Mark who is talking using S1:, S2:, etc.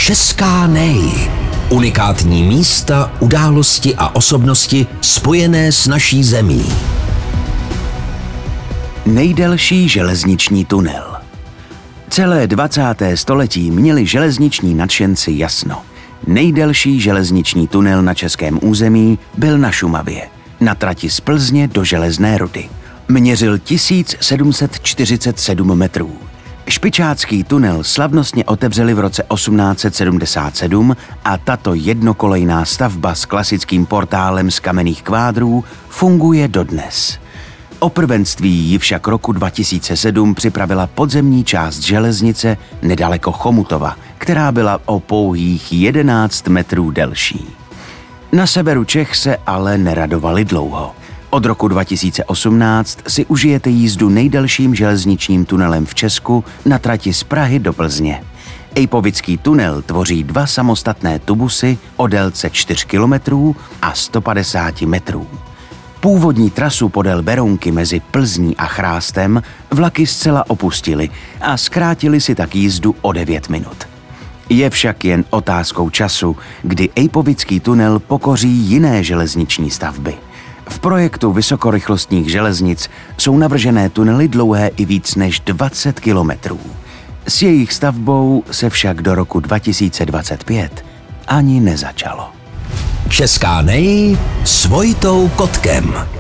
S1: Česká nej. Unikátní místa, události a osobnosti spojené s naší zemí.
S2: Nejdelší železniční tunel. Celé 20. století měli železniční nadšenci jasno. Nejdelší železniční tunel na českém území byl na Šumavě, na trati z Plzně do Železné Rudy. Měřil 1747 metrů. Špičácký tunel slavnostně otevřeli v roce 1877 a tato jednokolejná stavba s klasickým portálem z kamenných kvádrů funguje dodnes. O prvenství ji však roku 2007 připravila podzemní část železnice nedaleko Chomutova, která byla o pouhých 11 metrů delší. Na severu Čech se ale neradovali dlouho. Od roku 2018 si užijete jízdu nejdelším železničním tunelem v Česku na trati z Prahy do Plzně. Ejpovický tunel tvoří dva samostatné tubusy o délce 4 km a 150 metrů. Původní trasu podél Berounky mezi Plzní a Chrástem vlaky zcela opustili a zkrátili si tak jízdu o 9 minut. Je však jen otázkou času, kdy Ejpovický tunel pokoří jiné železniční stavby. V projektu vysokorychlostních železnic jsou navržené tunely dlouhé i víc než 20 kilometrů. S jejich stavbou se však do roku 2025 ani nezačalo.
S1: Česká nej s Vojtou Kotkem.